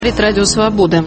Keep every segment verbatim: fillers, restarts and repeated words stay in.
Радио Свобода.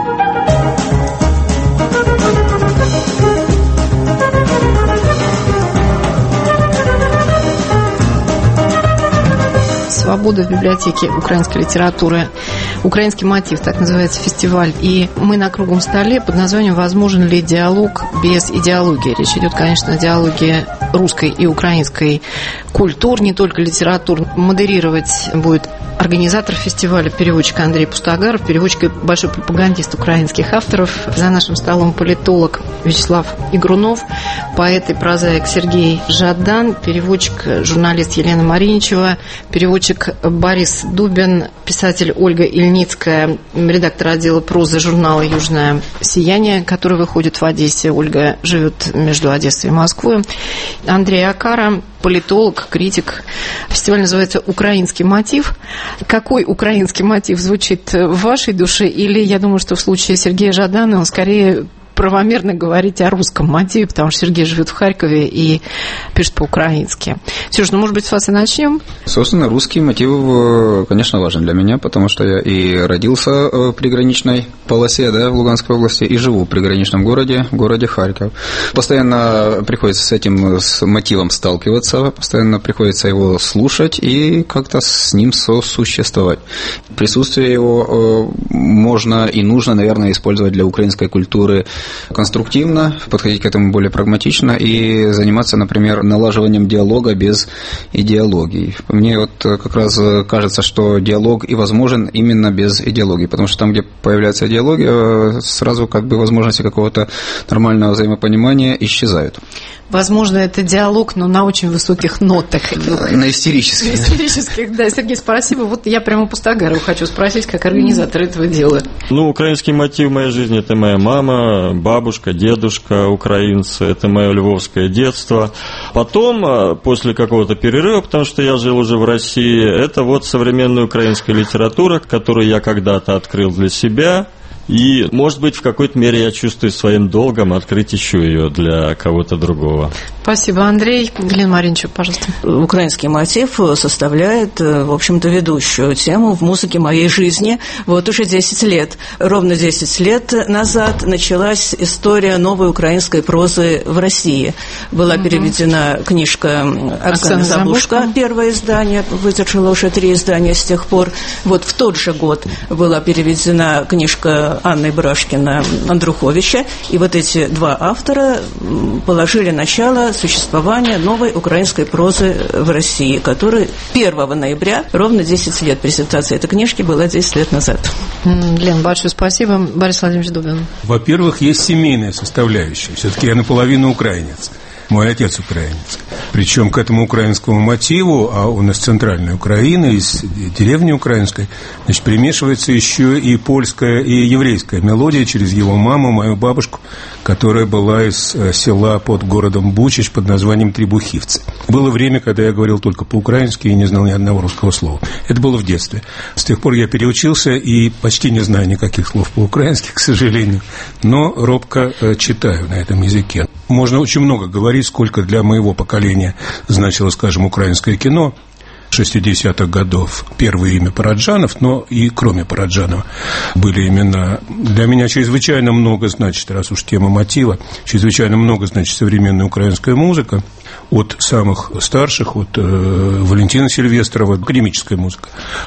«Свобода» в библиотеке украинской литературы. «Украинский мотив», так называется фестиваль. И мы на круглом столе под названием «Возможен ли диалог без идеологии?». Речь идет, конечно, о диалоге русской и украинской культур, не только литератур. Модерировать будет организатор фестиваля, переводчик Андрей Пустогаров, переводчик и большой пропагандист украинских авторов. За нашим столом политолог Вячеслав Игрунов, поэт и прозаик Сергей Жадан, переводчик, журналист Елена Мариничева, переводчик Борис Дубин, писатель Ольга Ильницкая, редактор отдела прозы журнала «Южное сияние», который выходит в Одессе. Ольга живет между Одессой и Москвой. Андрей Акара, политолог, критик. Фестиваль называется «Украинский мотив». Какой украинский мотив звучит в вашей душе? Или, я думаю, что в случае Сергея Жадана он скорее правомерно говорить о русском мотиве, потому что Сергей живет в Харькове и пишет по-украински. Сереж, ну, может быть, с вас и начнем? Собственно, русский мотив, конечно, важен для меня, потому что я и родился в приграничной полосе, да, в Луганской области, и живу в приграничном городе, в городе Харьков. Постоянно приходится с этим с мотивом сталкиваться, постоянно приходится его слушать и как-то с ним сосуществовать. Присутствие его можно и нужно, наверное, использовать для украинской культуры конструктивно, подходить к этому более прагматично и заниматься, например, налаживанием диалога без идеологии. Мне вот как раз кажется, что диалог и возможен именно без идеологии, потому что там, где появляется идеология, сразу как бы возможности какого-то нормального взаимопонимания исчезают. Возможно, это диалог, но на очень высоких нотах. На истерических. На истерических, да. Сергей, спасибо. Вот я прямо Пустогарову хочу спросить, как организатор этого дела. Ну, украинский мотив в моей жизни – это моя мама, бабушка, дедушка украинцы, это мое львовское детство. Потом, после какого-то перерыва, потому что я жил уже в России, это вот современная украинская литература, которую я когда-то открыл для себя. И, может быть, в какой-то мере я чувствую своим долгом открыть еще ее для кого-то другого. Спасибо, Андрей. Елена Мариничева, пожалуйста. Украинский мотив составляет, в общем-то, ведущую тему в музыке моей жизни вот уже десять лет. Ровно десять лет назад началась история новой украинской прозы в России. Была угу. переведена книжка Оксаны Забушко, первое издание, выдержала уже три издания с тех пор. Вот в тот же год была переведена книжка Анны Брашкина Андруховича, и вот эти два автора положили начало существования новой украинской прозы в России, которая первого ноября, ровно десять лет, презентация этой книжки была десять лет назад. Лен, большое спасибо. Борис Владимирович Дубин. Во-первых, есть семейная составляющая. Все-таки я наполовину украинец. Мой отец украинец. Причем к этому украинскому мотиву, а у нас центральная Украина, из деревни украинской, значит, примешивается еще и польская, и еврейская мелодия через его маму, мою бабушку, которая была из села под городом Бучач под названием Требухивцы. Было время, когда я говорил только по-украински и не знал ни одного русского слова. Это было в детстве. С тех пор я переучился и почти не знаю никаких слов по-украински, к сожалению, но робко читаю на этом языке. Можно очень много говорить, сколько для моего поколения значило, скажем, украинское кино шестидесятых годов. Первое имя Параджанов, но и кроме Параджанова были имена. Для меня чрезвычайно много значит, раз уж тема мотива, чрезвычайно много значит современная украинская музыка. От самых старших, от э, Валентина Сильвестрова, академическая музыка,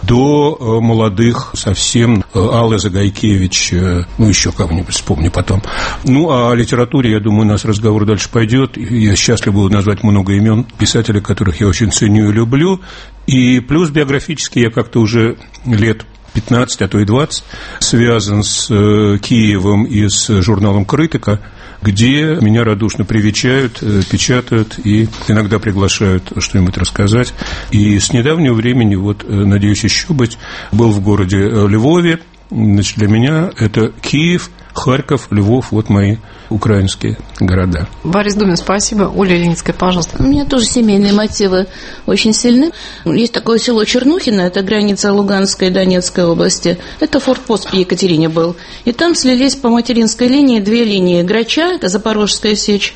до э, молодых совсем, э, Аллы Загайкевич, э, ну, еще кого-нибудь вспомню потом. Ну, а о литературе, я думаю, у нас разговор дальше пойдет. Я счастлив буду назвать много имен писателей, которых я очень ценю и люблю. И плюс биографически я как-то уже лет пятнадцать, а то и двадцать связан с э, Киевом и с журналом «Критика», где меня радушно привечают, печатают и иногда приглашают что-нибудь рассказать. И с недавнего времени, вот, надеюсь, еще быть, был в городе Львове. Значит, для меня это Киев, Харьков, Львов, вот мои украинские города. Борис Дубин, спасибо. Оля Ильницкая, пожалуйста. У меня тоже семейные мотивы очень сильны. Есть такое село Чернухино, это граница Луганской и Донецкой области. Это форпост при Екатерине был. И там слились по материнской линии две линии. Грача, это Запорожская сечь,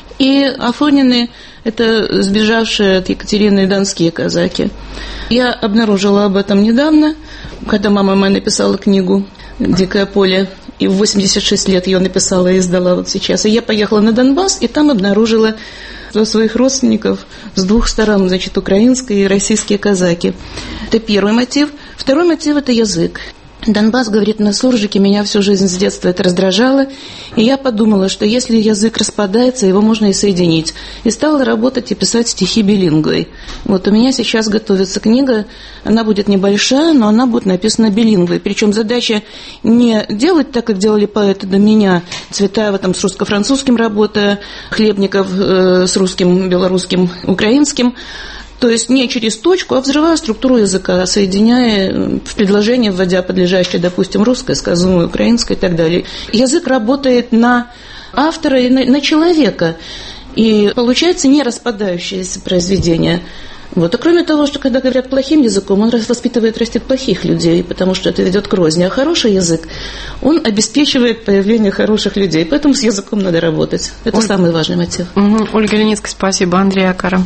и Афонины, это сбежавшие от Екатерины донские казаки. Я обнаружила об этом недавно, когда мама моя написала книгу. «Дикое поле». И в восемьдесят шесть лет ее написала и издала вот сейчас. И я поехала на Донбасс, и там обнаружила своих родственников с двух сторон, значит, украинские и российские казаки. Это первый мотив. Второй мотив – это язык. Донбасс, говорит, на суржике, меня всю жизнь с детства это раздражало, и я подумала, что если язык распадается, его можно и соединить. И стала работать и писать стихи билингвой. Вот у меня сейчас готовится книга, она будет небольшая, но она будет написана билингвой. Причем задача не делать так, как делали поэты до меня, Цветаева там с русско-французским работая, Хлебников э, с русским, белорусским, украинским. То есть не через точку, а взрывая структуру языка, соединяя в предложение, вводя подлежащее, допустим, русское, сказуемое, украинское и так далее. Язык работает на автора и на, на человека. И получается не распадающееся произведение. Вот. А кроме того, что когда говорят плохим языком, он воспитывает, растит плохих людей, потому что это ведет к розни. А хороший язык, он обеспечивает появление хороших людей. Поэтому с языком надо работать. Это Оль... самый важный мотив. Угу. Ольга Леницкая, спасибо. Андрей Акара.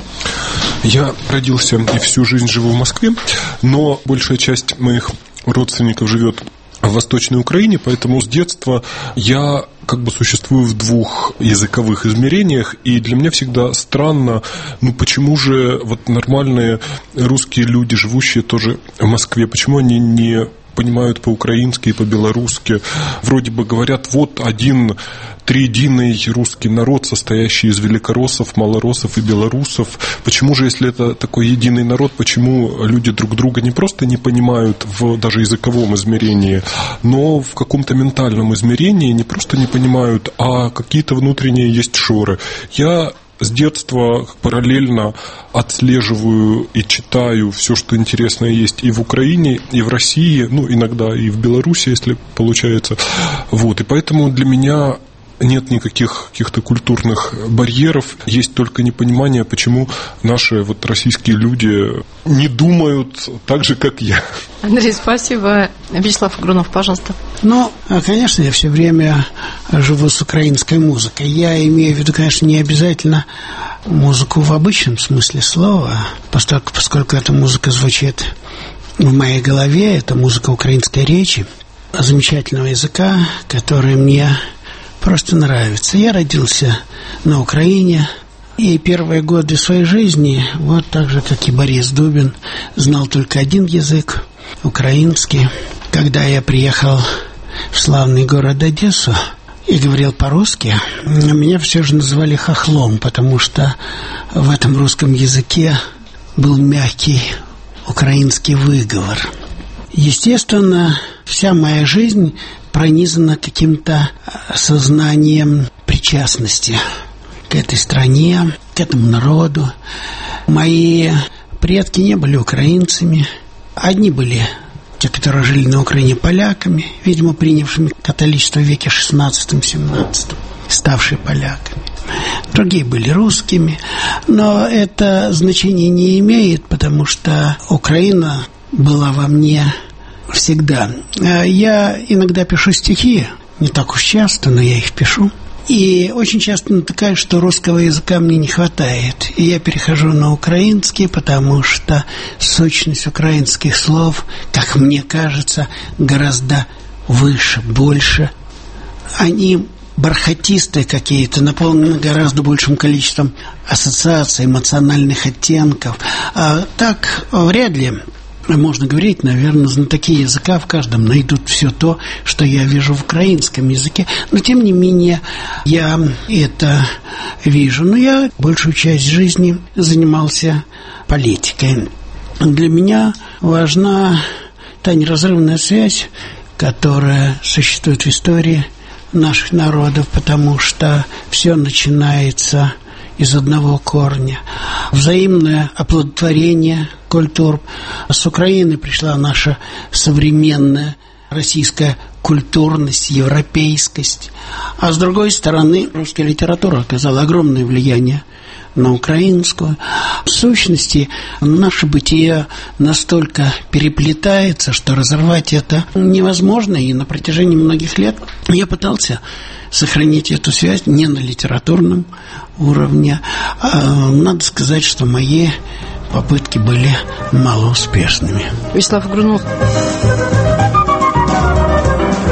Я родился и всю жизнь живу в Москве, но большая часть моих родственников живет в Восточной Украине, поэтому с детства я как бы существую в двух языковых измерениях, и для меня всегда странно, ну почему же вот нормальные русские люди, живущие тоже в Москве, почему они не понимают по-украински и по-белорусски, вроде бы говорят, вот один триединый русский народ, состоящий из великороссов, малороссов и белорусов. Почему же, если это такой единый народ, почему люди друг друга не просто не понимают в даже языковом измерении, но в каком-то ментальном измерении не просто не понимают, а какие-то внутренние есть шоры. Я с детства параллельно отслеживаю и читаю все, что интересное есть и в Украине, и в России, ну, иногда и в Беларуси, если получается. Вот, и поэтому для меня нет никаких каких-то культурных барьеров, есть только непонимание, почему наши вот российские люди не думают так же, как я. Андрей, спасибо. Вячеслав Игрунов, пожалуйста. Ну, конечно, я все время живу с украинской музыкой. Я имею в виду, конечно, не обязательно музыку в обычном смысле слова, поскольку, поскольку эта музыка звучит в моей голове, это музыка украинской речи, замечательного языка, который мне просто нравится. Я родился на Украине, и первые годы своей жизни, вот так же, как и Борис Дубин, знал только один язык – украинский. Когда я приехал в славный город Одессу и говорил по-русски, меня все же называли хохлом, потому что в этом русском языке был мягкий украинский выговор. Естественно, вся моя жизнь пронизана каким-то сознанием причастности к этой стране, к этому народу. Мои предки не были украинцами. Одни были те, которые жили на Украине, поляками, видимо, принявшими католичество в веке шестнадцатом-семнадцатом, ставшие поляками. Другие были русскими, но это значение не имеет, потому что Украина была во мне всегда. Я иногда пишу стихи, не так уж часто, но я их пишу. И очень часто натыкаюсь, что русского языка мне не хватает. И я перехожу на украинский, потому что сущность украинских слов, как мне кажется, гораздо выше, больше. Они бархатистые какие-то, наполнены гораздо большим количеством ассоциаций, эмоциональных оттенков. А так вряд ли можно говорить, наверное, знатоки языка в каждом найдут все то, что я вижу в украинском языке. Но, тем не менее, я это вижу. Но я большую часть жизни занимался политикой. Для меня важна та неразрывная связь, которая существует в истории наших народов, потому что все начинается из одного корня. Взаимное оплодотворение культур. С Украины пришла наша современная российская культурность, европейскость. А с другой стороны, русская литература оказала огромное влияние на украинскую. В сущности, наше бытие настолько переплетается, что разорвать это невозможно. И на протяжении многих лет я пытался сохранить эту связь не на литературном уровне. А надо сказать, что мои попытки были малоуспешными. Вячеслав Игрунов.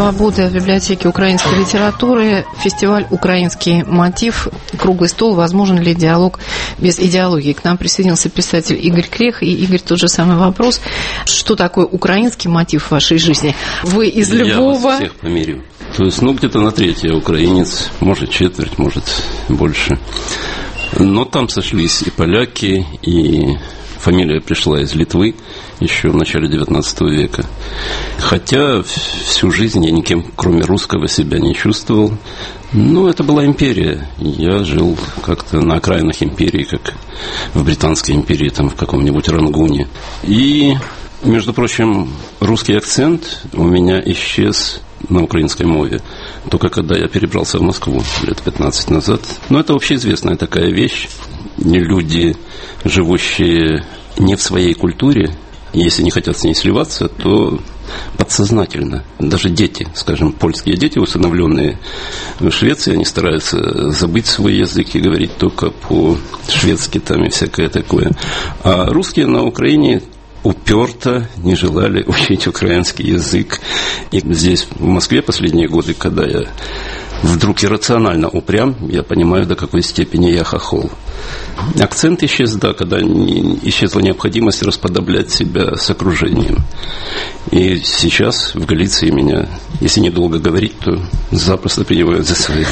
свободы в библиотеке украинской литературы. Фестиваль «Украинский мотив». Круглый стол. Возможен ли диалог без идеологии? К нам присоединился писатель Игорь Клех. И, Игорь, тот же самый вопрос. Что такое украинский мотив в вашей жизни? Вы из Львова. Я вас всех помирю. То есть, ну, где-то на треть я украинец. Может, четверть, может, больше. Но там сошлись и поляки, и... Фамилия пришла из Литвы еще в начале девятнадцатого века. Хотя всю жизнь я никем, кроме русского, себя не чувствовал. Ну, это была империя. Я жил как-то на окраинах империи, как в Британской империи, там в каком-нибудь Рангуне. И, между прочим, русский акцент у меня исчез на украинской мове. Только когда я перебрался в Москву лет пятнадцать назад. Но это общеизвестная такая вещь. Люди, живущие не в своей культуре, если не хотят с ней сливаться, то подсознательно. Даже дети, скажем, польские дети, усыновленные в Швеции, они стараются забыть свой язык и говорить только по-шведски там и всякое такое. А русские на Украине уперто не желали учить украинский язык. И здесь, в Москве, последние годы, когда я вдруг иррационально упрям, я понимаю, до какой степени я хохол. Акцент исчез, да, когда исчезла необходимость расподоблять себя с окружением. И сейчас в Галиции меня, если недолго говорить, то запросто принимают за своих.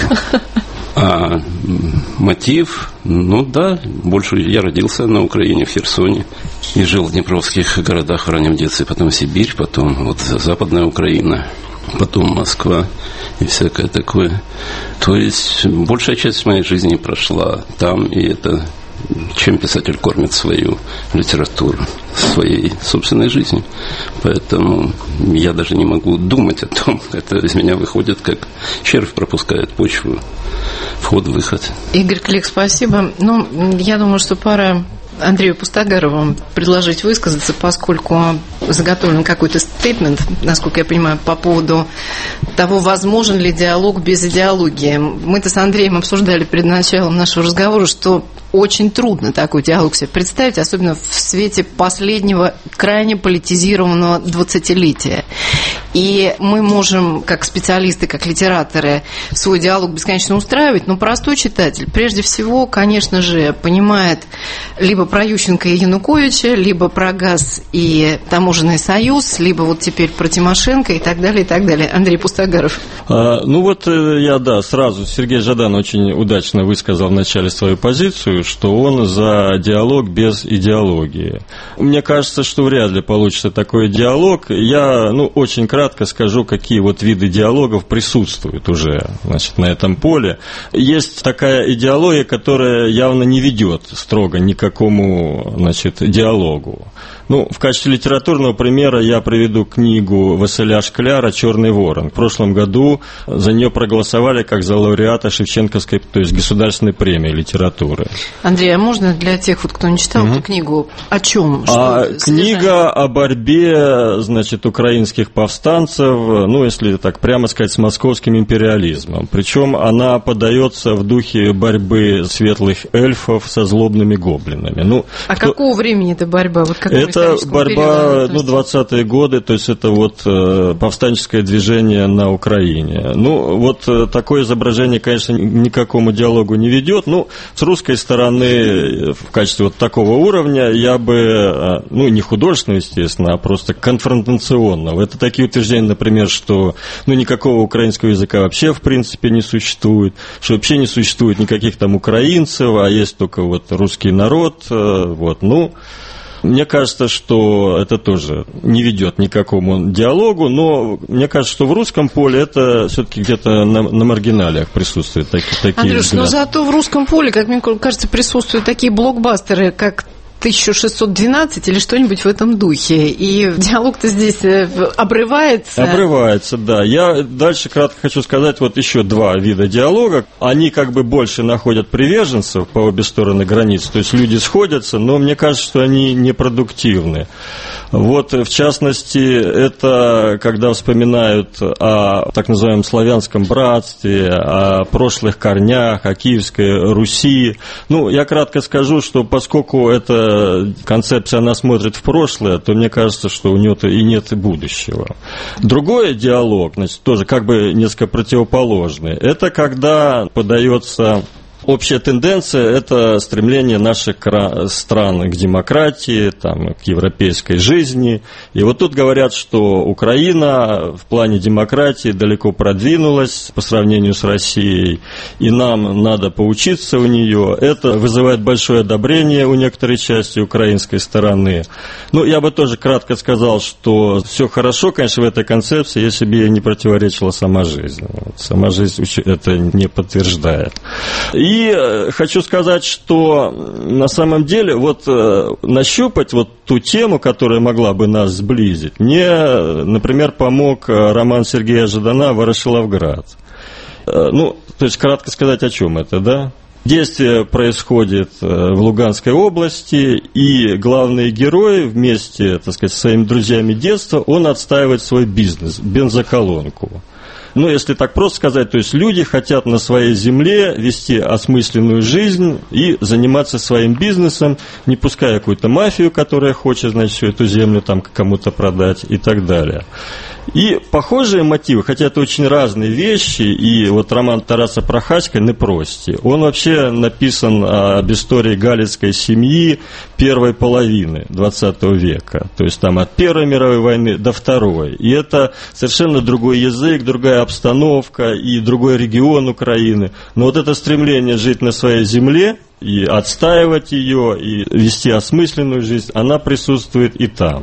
А мотив, ну да, больше я родился на Украине, в Херсоне, и жил в днепровских городах в раннем детстве, потом Сибирь, потом вот Западная Украина, потом Москва и всякое такое. То есть большая часть моей жизни прошла там, и это чем писатель кормит свою литературу, своей собственной жизнью. Поэтому я даже не могу думать о том, это из меня выходит, как червь пропускает почву, вход-выход. Игорь Клик, спасибо. Ну, я думаю, что пора Андрею Пустогарову предложить высказаться, поскольку заготовлен какой-то стейтмент, насколько я понимаю, по поводу того, возможен ли диалог без идеологии. Мы-то с Андреем обсуждали перед началом нашего разговора, что очень трудно такой диалог себе представить, особенно в свете последнего крайне политизированного двадцатилетия. И мы можем, как специалисты, как литераторы, свой диалог бесконечно устраивать, но простой читатель, прежде всего, конечно же, понимает либо про Ющенко и Януковича, либо про газ и таможенный союз, либо вот теперь про Тимошенко и так далее, и так далее. Андрей Пустогаров. А, ну вот я, да, сразу, Сергей Жадан очень удачно высказал в начале свою позицию, что он за диалог без идеологии. Мне кажется, что вряд ли получится такой диалог. Я, ну, очень кратко скажу, какие вот виды диалогов присутствуют уже, значит, на этом поле. Есть такая идеология, которая явно не ведет строго ни к какому, значит, диалогу. Ну, в качестве литературного примера я приведу книгу Василя Шкляра «Черный ворон». В прошлом году за нее проголосовали как за лауреата Шевченковской, то есть государственной премии литературы. Андрей, а можно для тех, вот, кто не читал угу. эту книгу, о чем? А книга о борьбе, значит, украинских повстанцев, ну, если так прямо сказать, с московским империализмом. Причем она подается в духе борьбы светлых эльфов со злобными гоблинами. Ну, а кто... какого времени эта борьба? Вот это борьба, ну, двадцатые годы, то есть это вот э, повстанческое движение на Украине. Ну, вот э, такое изображение, конечно, ни к какому диалогу не ведет. Ну, с русской стороны, в качестве вот такого уровня, я бы, э, ну, не художественного, естественно, а просто конфронтационного. Это такие утверждения, например, что, ну, никакого украинского языка вообще, в принципе, не существует, что вообще не существует никаких там украинцев, а есть только вот русский народ, э, вот, ну... Мне кажется, что это тоже не ведет ни к какому диалогу, но мне кажется, что в русском поле это все-таки где-то на, на маргиналиях присутствуют такие, такие Андрюш, взгляды. Но зато в русском поле, как мне кажется, присутствуют такие блокбастеры, как тысяча шестьсот двенадцать или что-нибудь в этом духе. И диалог-то здесь обрывается. Обрывается, да. Я дальше кратко хочу сказать вот еще два вида диалога. Они как бы больше находят приверженцев по обе стороны границ. То есть люди сходятся, но мне кажется, что они непродуктивны. Вот, в частности, это когда вспоминают о так называемом славянском братстве, о прошлых корнях, о Киевской Руси. Ну, я кратко скажу, что поскольку это эта концепция, она смотрит в прошлое, то мне кажется, что у нее-то и нет будущего. Другой диалог, значит, тоже как бы несколько противоположный. Это когда подается... Общая тенденция – это стремление наших стран к демократии, там, к европейской жизни. И вот тут говорят, что Украина в плане демократии далеко продвинулась по сравнению с Россией, и нам надо поучиться у нее. Это вызывает большое одобрение у некоторой части украинской стороны. Ну, я бы тоже кратко сказал, что все хорошо, конечно, в этой концепции, если бы ей не противоречила сама жизнь. Сама жизнь это не подтверждает. И хочу сказать, что на самом деле вот нащупать вот ту тему, которая могла бы нас сблизить, мне, например, помог роман Сергея Жадана «Ворошиловград». Ну, то есть, кратко сказать, о чем это, да? Действие происходит в Луганской области, и главный герой вместе, так сказать, со своими друзьями детства, он отстаивает свой бизнес, бензоколонку. Ну, если так просто сказать, то есть люди хотят на своей земле вести осмысленную жизнь и заниматься своим бизнесом, не пуская какую-то мафию, которая хочет, значит, всю эту землю там кому-то продать и так далее. И похожие мотивы, хотя это очень разные вещи, и вот роман Тараса Прохаська «Непрости», он вообще написан об истории галицкой семьи первой половины двадцатого века, то есть там от Первой мировой войны до Второй. И это совершенно другой язык, другая обстановка и другой регион Украины. Но вот это стремление жить на своей земле и отстаивать ее, и вести осмысленную жизнь, она присутствует и там.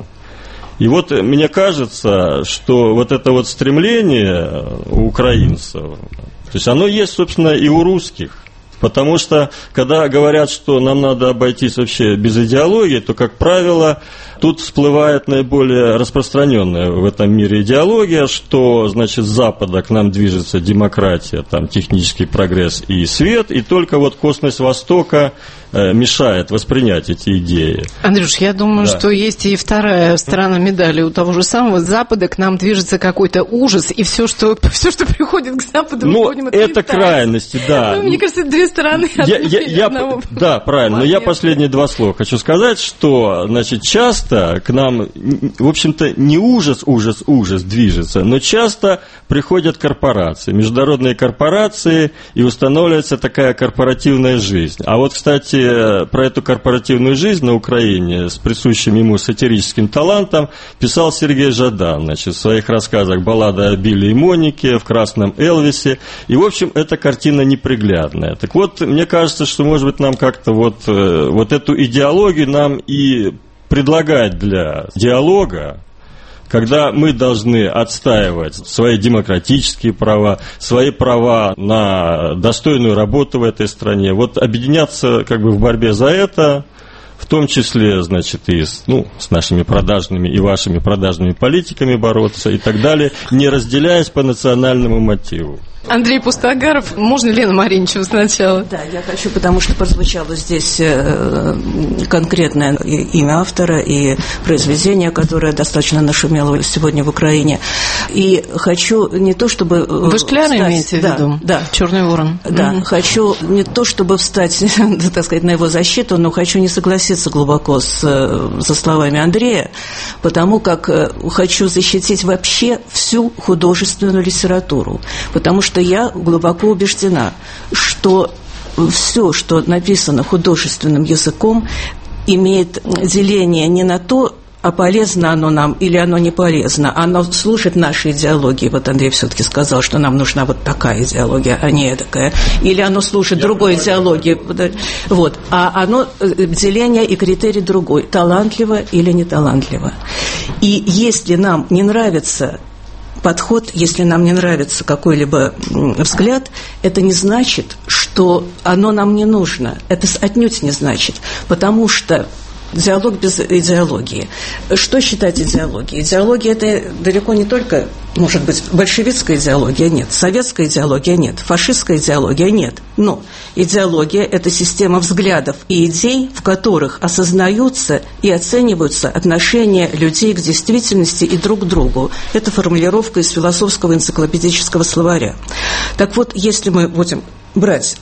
И вот мне кажется, что вот это вот стремление у украинцев, то есть оно есть, собственно, и у русских. Потому что, когда говорят, что нам надо обойтись вообще без идеологии, то, как правило, тут всплывает наиболее распространенная в этом мире идеология, что, значит, с Запада к нам движется демократия, там, технический прогресс и свет, и только вот космос Востока э, мешает воспринять эти идеи. Андрюш, я думаю, да. что есть и вторая сторона медали. У того же самого Запада к нам движется какой-то ужас, и все, что, все, что приходит к Западу, ну, мы понимаем, это крайности, да. Ну, мне кажется, это две стороны я, я, я, да, правильно, но я последние два слова хочу сказать, что, значит, часто к нам, в общем-то, не ужас, ужас, ужас движется, но часто приходят корпорации, международные корпорации, и устанавливается такая корпоративная жизнь. А вот, кстати, про эту корпоративную жизнь на Украине с присущим ему сатирическим талантом писал Сергей Жадан, значит, в своих рассказах «Баллада о Билли и Монике», «В красном Элвисе», и, в общем, эта картина неприглядная. Так вот, мне кажется, что, может быть, нам как-то вот, вот эту идеологию нам и предлагать для диалога, когда мы должны отстаивать свои демократические права, свои права на достойную работу в этой стране, вот объединяться как бы в борьбе за это, в том числе, значит, и с, ну, с нашими продажными и вашими продажными политиками бороться и так далее, не разделяясь по национальному мотиву. Андрей Пустогаров, можно Лена Мариничева сначала? Да, я хочу, потому что прозвучало здесь конкретное имя автора и произведение, которое достаточно нашумело сегодня в Украине. И хочу не то, чтобы... Вы Шкляра имеете в виду? Да. «Черный ворон». Да, mm-hmm. хочу не то, чтобы встать, так сказать, на его защиту, но хочу не согласиться глубоко с, со словами Андрея, потому как хочу защитить вообще всю художественную литературу, потому что я глубоко убеждена, что все, что написано художественным языком, имеет деление не на то, а полезно оно нам или оно не полезно, оно служит нашей идеологии. Вот Андрей все-таки сказал, что нам нужна вот такая идеология, а не такая. Или оно служит Я другой идеологии. Вот. А оно, деление и критерий другой. Талантливо или неталантливо. И если нам не нравится подход, если нам не нравится какой-либо взгляд, это не значит, что оно нам не нужно. Это отнюдь не значит. Потому что диалог без идеологии. Что считать идеологией? Идеология – это далеко не только, может быть, большевистская идеология, нет, советская идеология, нет, фашистская идеология, нет. Но идеология – это система взглядов и идей, в которых осознаются и оцениваются отношения людей к действительности и друг к другу. Это формулировка из философского энциклопедического словаря. Так вот, если мы будем брать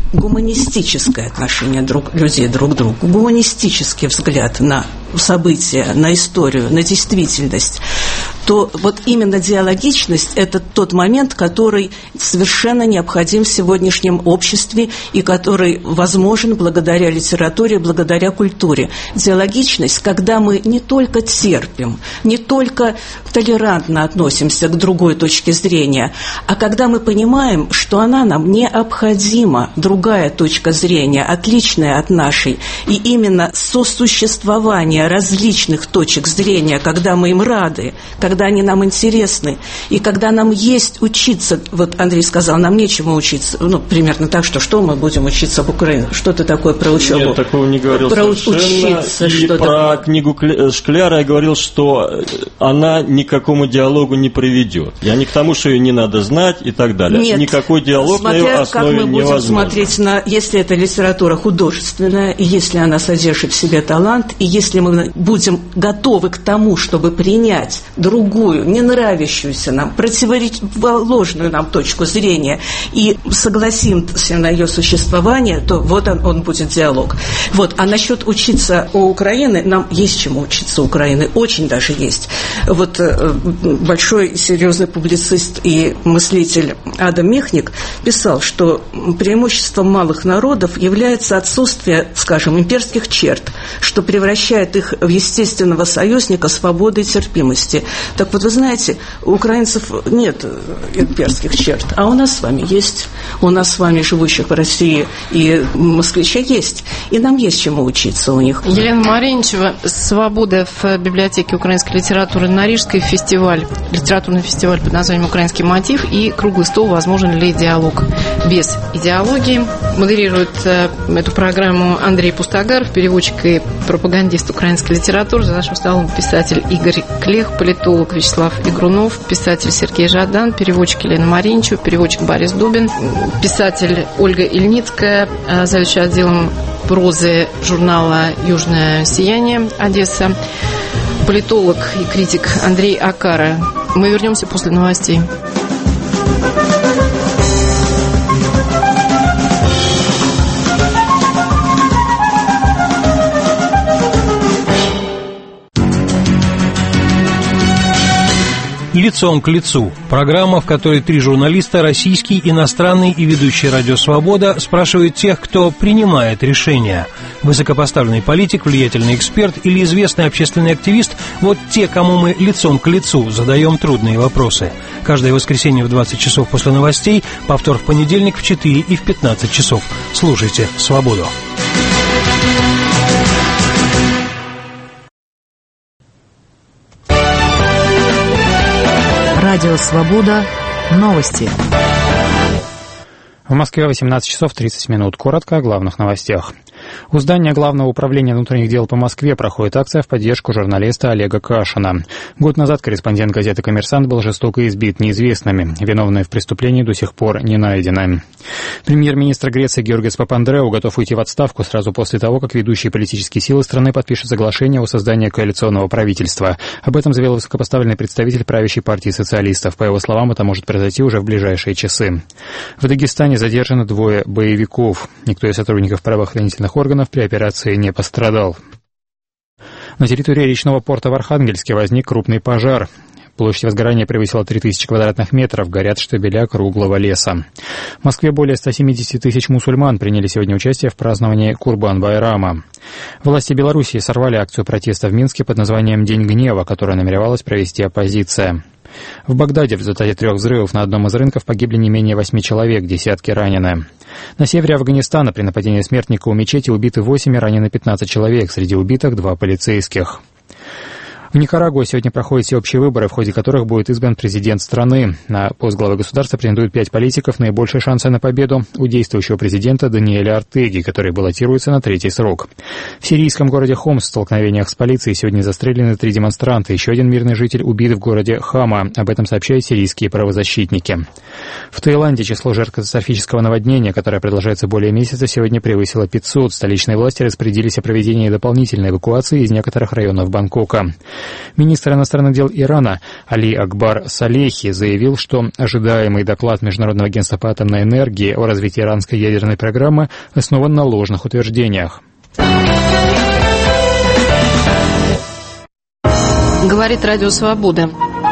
гуманистическое отношение друг, людей друг к другу, гуманистический взгляд на события, на историю, на действительность, то вот именно диалогичность – это тот момент, который совершенно необходим в сегодняшнем обществе и который возможен благодаря литературе, благодаря культуре. Диалогичность, когда мы не только терпим, не только толерантно относимся к другой точке зрения, а когда мы понимаем, что она нам необходима, другая точка зрения, отличная от нашей, и именно сосуществование различных точек зрения, когда мы им рады, когда они нам интересны, и когда нам есть учиться, вот Андрей сказал, нам нечему учиться, ну, примерно так, что что мы будем учиться в Украине, что-то такое про учебу. Нет, такого не говорил про совершенно. Учиться, и что-то. Про книгу Шкляра я говорил, что она ни к какому диалогу не приведет. Я не к тому, что ее не надо знать и так далее. Нет, никакой диалог на ее основе невозможен. Смотря как мы будем смотреть на, если это литература художественная, и если она содержит в себе талант, и если мы будем готовы к тому, чтобы принять другую, не нравящуюся нам, противоположную нам точку зрения и согласимся на ее существование, то вот он, он будет диалог. Вот. А насчет учиться у Украины, нам есть чему учиться у Украины, очень даже есть. Вот большой серьезный публицист и мыслитель Адам Михник писал, что преимуществом малых народов является отсутствие, скажем, имперских черт, что превращает их в естественного союзника свободы и терпимости. Так вот, вы знаете, у украинцев нет имперских черт, а у нас с вами есть. У нас с вами, живущих в России, и москвичей есть. И нам есть чему учиться у них. Елена Мариничева, «Свобода» в библиотеке украинской литературы на Рижской, фестиваль, литературный фестиваль под названием «Украинский мотив» и круглый стол «Возможен ли диалог без идеологии». Модерирует эту программу Андрей Пустогаров, переводчик и пропагандист украинской литературы. За нашим столом писатель Игорь Клех, политолог Вячеслав Игрунов, писатель Сергей Жадан, переводчик Елена Мариничева, переводчик Борис Дубин, писатель Ольга Ильницкая, заведующая отделом прозы журнала «Южное сияние» Одесса, политолог и критик Андрей Акара. Мы вернемся после новостей. «Лицом к лицу» – программа, в которой три журналиста, российский, иностранный и ведущий радио «Свобода», спрашивают тех, кто принимает решения. Высокопоставленный политик, влиятельный эксперт или известный общественный активист – вот те, кому мы лицом к лицу задаем трудные вопросы. Каждое воскресенье в двадцать часов после новостей, повтор в понедельник в четыре и в пятнадцать часов. Слушайте «Свободу». Радио «Свобода». Новости. В Москве восемнадцать часов тридцать минут. Коротко о главных новостях. У здания Главного управления внутренних дел по Москве проходит акция в поддержку журналиста Олега Кашина. Год назад корреспондент газеты «Коммерсант» был жестоко избит неизвестными. Виновные в преступлении до сих пор не найдены. Премьер-министр Греции Георгиос Папандреou готов уйти в отставку сразу после того, как ведущие политические силы страны подпишут соглашение о создании коалиционного правительства. Об этом заявил высокопоставленный представитель правящей партии социалистов. По его словам, это может произойти уже в ближайшие часы. В Дагестане задержаны двое боевиков. Никто из сотрудников правоохранительных органов при операции не пострадал. На территории речного порта в Архангельске возник крупный пожар. Площадь возгорания превысила три тысячи квадратных метров, горят штабеля круглого леса. В Москве более ста семидесяти тысяч мусульман приняли сегодня участие в праздновании Курбан-Байрама. Власти Белоруссии сорвали акцию протеста в Минске под названием «День гнева», которую намеревалась провести оппозиция. В Багдаде в результате трех взрывов на одном из рынков погибли не менее восьми человек, десятки ранены. На севере Афганистана при нападении смертника у мечети убиты восемь и ранены пятнадцать человек, среди убитых два полицейских. В Никарагуа сегодня проходят всеобщие выборы, в ходе которых будет избран президент страны. На пост главы государства претендуют пять политиков. Наибольшие шансы на победу у действующего президента Даниэля Ортеги, который баллотируется на третий срок. В сирийском городе Хомс в столкновениях с полицией сегодня застрелены три демонстранта. Еще один мирный житель убит в городе Хама. Об этом сообщают сирийские правозащитники. В Таиланде число жертв катастрофического наводнения, которое продолжается более месяца, сегодня превысило пятьсот. Столичные власти распорядились о проведении дополнительной эвакуации из некоторых районов Бангкока. Министр иностранных дел Ирана Али Акбар Салехи заявил, что ожидаемый доклад Международного агентства по атомной энергии о развитии иранской ядерной программы основан на ложных утверждениях. Говорит Радио Свобода.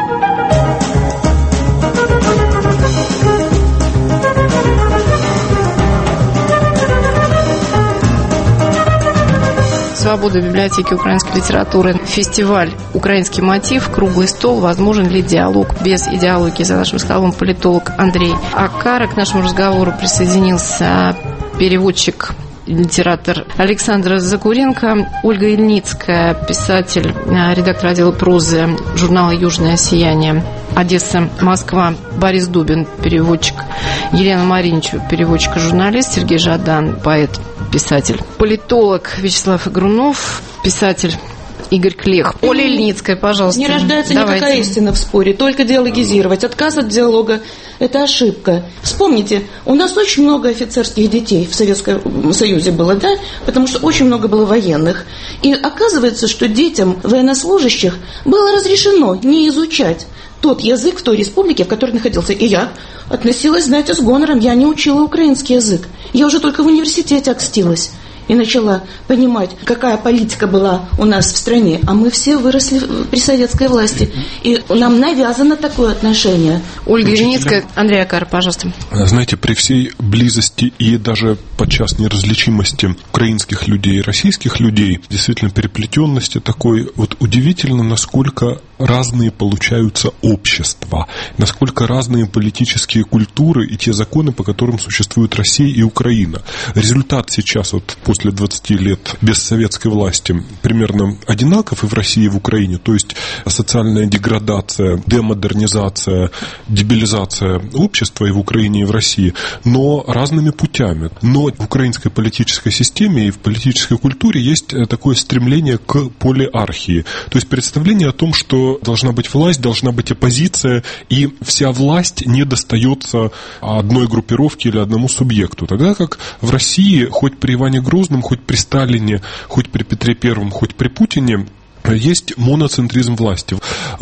«Свобода» библиотеки украинской литературы. Фестиваль «Украинский мотив», круглый стол. Возможен ли диалог без идеологии? За нашим столом политолог Андрей Акара. К нашему разговору присоединился переводчик, литератор Александр Закуренко, Ольга Ильницкая, писатель, редактор отдела прозы журнала «Южное сияние», Одесса, Москва, Борис Дубин, переводчик, Елена Мариничева, переводчик и журналист, Сергей Жадан, поэт, писатель, политолог Вячеслав Игрунов, писатель Игорь Клех. Оля Ильницкая, пожалуйста. Не рождается Давайте. Никакая истина в споре, только диалогизировать. Отказ от диалога – это ошибка. Вспомните, у нас очень много офицерских детей в Советском Союзе было, да? Потому что очень много было военных. И оказывается, что детям военнослужащих было разрешено не изучать тот язык в той республике, в которой находился. И я относилась, знаете, с гонором. Я не учила украинский язык. Я уже только в университете окстилась. И начала понимать, какая политика была у нас в стране. А мы все выросли при советской власти. И нам навязано такое отношение. Ольга Ильницкая, Андрей Акар, пожалуйста. Знаете, при всей близости и даже подчас неразличимости украинских людей и российских людей, действительно переплетенности такой, вот удивительно, насколько разные получаются общества, насколько разные политические культуры и те законы, по которым существуют Россия и Украина. Результат сейчас, вот после двадцати лет бессоветской власти, примерно одинаков и в России, и в Украине, то есть социальная деградация, демодернизация, дебилизация общества и в Украине, и в России, но разными путями. Но в украинской политической системе и в политической культуре есть такое стремление к полиархии, то есть представление о том, что должна быть власть, должна быть оппозиция, и вся власть не достается одной группировке или одному субъекту. Тогда как в России, хоть при Иване Грозном, хоть при Сталине, хоть при Петре Первом, хоть при Путине, есть моноцентризм власти.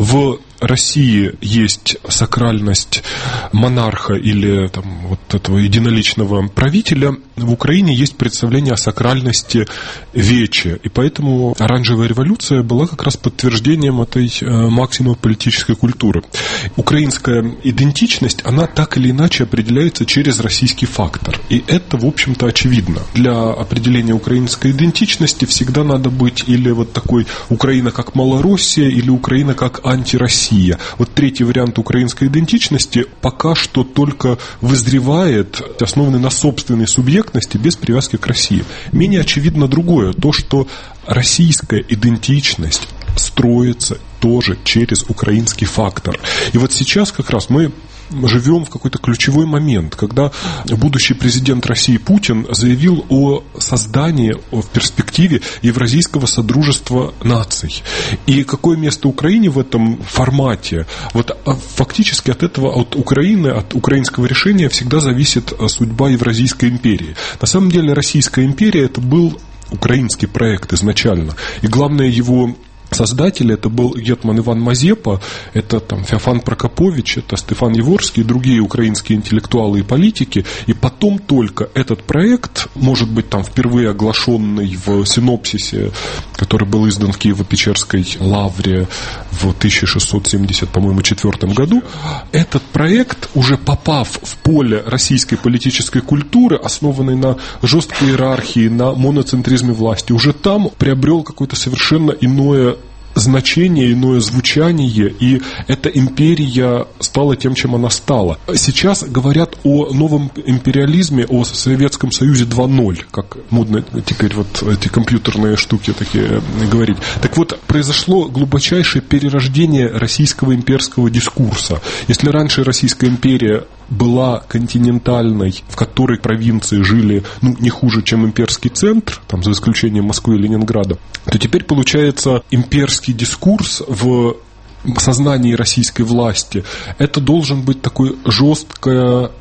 В России есть сакральность монарха или там, вот этого единоличного правителя. В Украине есть представление о сакральности вече. И поэтому оранжевая революция была как раз подтверждением этой максимумы политической культуры. Украинская идентичность, она так или иначе определяется через российский фактор. И это, в общем-то, очевидно. Для определения украинской идентичности всегда надо быть или вот такой Украина как Малороссия, или Украина как антироссия. Вот третий вариант украинской идентичности пока что только вызревает, основанный на собственной субъектности, без привязки к России. Менее очевидно другое, то, что российская идентичность строится тоже через украинский фактор. И вот сейчас как раз мы живем в какой-то ключевой момент, когда будущий президент России Путин заявил о создании в перспективе Евразийского содружества наций. И какое место Украине в этом формате? Вот фактически от этого, от Украины, от украинского решения всегда зависит судьба Евразийской империи. На самом деле Российская империя — это был украинский проект изначально. И главное его создатели — это был гетман Иван Мазепа, это там Феофан Прокопович, это Стефан Яворский и другие украинские интеллектуалы и политики. И потом только этот проект, может быть, там впервые оглашенный в синопсисе, который был издан в Киево-Печерской лавре в тысяча шестьсот семьдесят, по-моему, четвёртом году, этот проект, уже попав в поле российской политической культуры, основанной на жесткой иерархии, на моноцентризме власти, уже там приобрел какое-то совершенно иное значение, иное звучание, и эта империя стала тем, чем она стала. Сейчас говорят о новом империализме, о Советском Союзе два ноль, как модно теперь вот эти компьютерные штуки такие говорить. Так вот, произошло глубочайшее перерождение российского имперского дискурса. Если раньше Российская империя была континентальной, в которой провинции жили, ну, не хуже, чем имперский центр, там, за исключением Москвы и Ленинграда, то теперь получается имперский дискурс в сознании российской власти. Это должен быть такое жесткое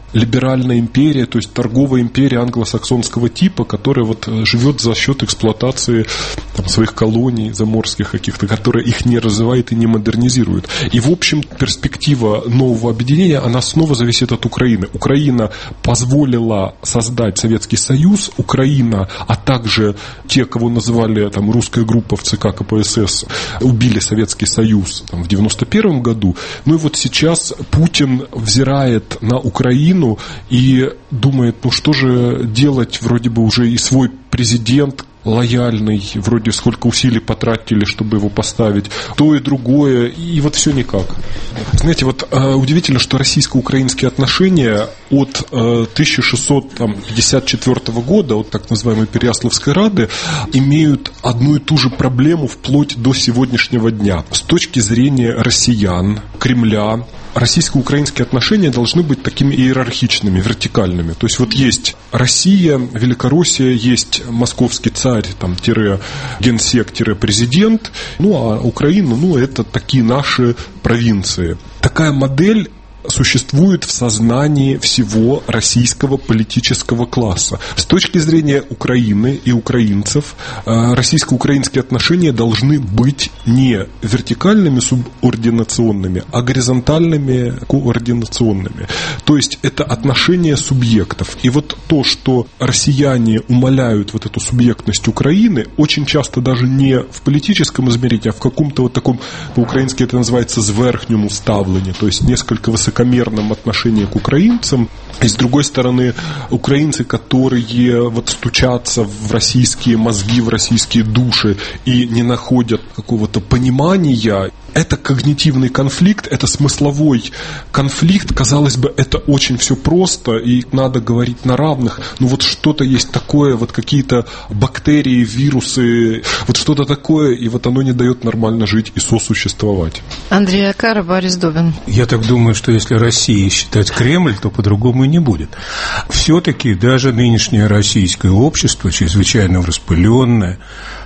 либеральная империя, то есть торговая империя англосаксонского типа, которая вот живет за счет эксплуатации там, своих колоний заморских каких-то, которая их не развивает и не модернизирует. И, в общем, перспектива нового объединения, она снова зависит от Украины. Украина позволила создать Советский Союз, Украина, а также те, кого называли там, русская группа в ЦК КПСС, убили Советский Союз там, в девяносто первом году. Ну и вот сейчас Путин взирает на Украину и думает, ну что же делать, вроде бы уже и свой президент лояльный, вроде сколько усилий потратили, чтобы его поставить, то и другое, и вот все никак. Знаете, вот э, удивительно, что российско-украинские отношения от э, тысяча шестьсот пятьдесят четвёртого года, от так называемой Переяславской Рады, имеют одну и ту же проблему вплоть до сегодняшнего дня. С точки зрения россиян, Кремля, российско-украинские отношения должны быть такими иерархичными, вертикальными. То есть вот есть Россия, Великороссия, есть московский царь, там, тире, генсек, тире, президент, ну а Украина, ну это такие наши провинции. Такая модель существует в сознании всего российского политического класса. С точки зрения Украины и украинцев, российско-украинские отношения должны быть не вертикальными, субординационными, а горизонтальными, координационными. То есть это отношения субъектов. И вот то, что россияне умаляют вот эту субъектность Украины, очень часто даже не в политическом измерении, а в каком-то вот таком, по-украински это называется зверхнему ставлении, то есть несколько высокомерном отношении к украинцам, и с другой стороны украинцы, которые вот стучатся в российские мозги, в российские души и не находят какого-то понимания. Это когнитивный конфликт, это смысловой конфликт. Казалось бы, это очень все просто, и надо говорить на равных. Но вот что-то есть такое, вот какие-то бактерии, вирусы, вот что-то такое, и вот оно не дает нормально жить и сосуществовать. Андрей Акара, Борис Добин. Я так думаю, что если Россия считать Кремль, то по-другому и не будет. Все-таки даже нынешнее российское общество, чрезвычайно распыленное,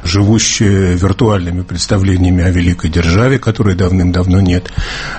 живущее виртуальными представлениями о великой державе, которой давным-давно нет,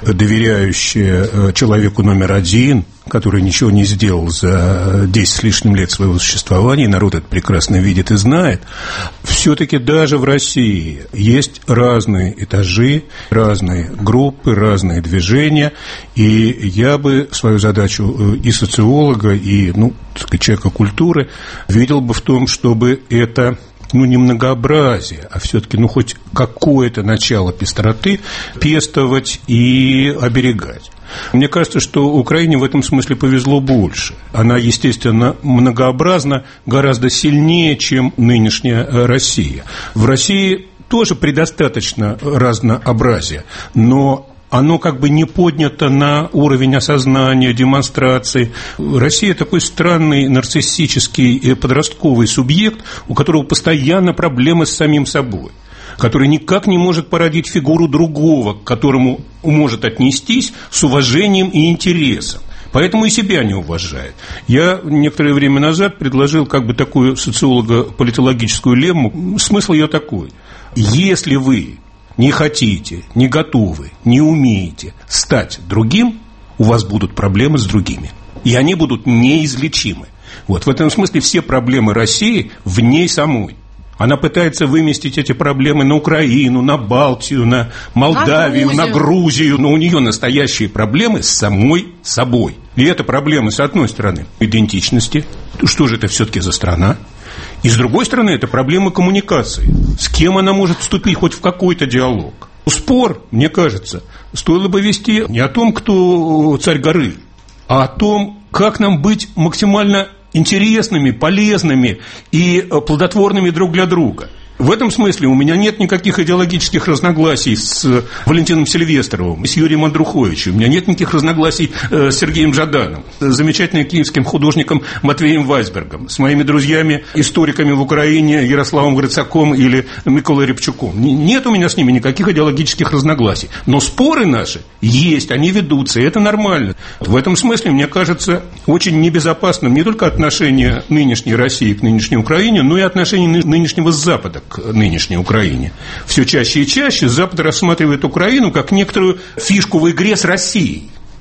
доверяющее человеку номер один, который ничего не сделал за десять с лишним лет своего существования, и народ это прекрасно видит и знает, все-таки даже в России есть разные этажи, разные группы, разные движения, и я бы свою задачу и социолога, и, ну, так сказать, человека культуры видел бы в том, чтобы это... ну, не многообразие, а все-таки, ну, хоть какое-то начало пестроты пестовать и оберегать. Мне кажется, что Украине в этом смысле повезло больше. Она, естественно, многообразна гораздо сильнее, чем нынешняя Россия. В России тоже предостаточно разнообразия, но оно как бы не поднято на уровень осознания, демонстрации. Россия такой странный нарциссический подростковый субъект, у которого постоянно проблемы с самим собой, который никак не может породить фигуру другого, к которому может отнестись с уважением и интересом. Поэтому и себя не уважает. Я некоторое время назад предложил как бы такую социолого-политологическую лемму. Смысл ее такой. Если вы не хотите, не готовы, не умеете стать другим, у вас будут проблемы с другими. И они будут неизлечимы. Вот в этом смысле все проблемы России в ней самой. Она пытается выместить эти проблемы на Украину, на Балтию, на Молдавию, на Грузию. на Грузию. Но у нее настоящие проблемы с самой собой. И это проблемы, с одной стороны, идентичности. Что же это все-таки за страна? И с другой стороны, это проблема коммуникации. С кем она может вступить хоть в какой-то диалог? Спор, мне кажется, стоило бы вести не о том, кто царь горы, а о том, как нам быть максимально интересными, полезными и плодотворными друг для друга. В этом смысле у меня нет никаких идеологических разногласий с Валентином Сильвестровым, с Юрием Андруховичем. У меня нет никаких разногласий с Сергеем Жаданом, с замечательным киевским художником Матвеем Вайсбергом, с моими друзьями, историками в Украине, Ярославом Грицаком или Миколой Рябчуком. Нет у меня с ними никаких идеологических разногласий. Но споры наши есть, они ведутся, и это нормально. В этом смысле, мне кажется, очень небезопасным не только отношение нынешней России к нынешней Украине, но и отношение нынешнего Запада к нынешней Украине. Все чаще и чаще Запад рассматривает Украину как некоторую фишку в игре с Россией.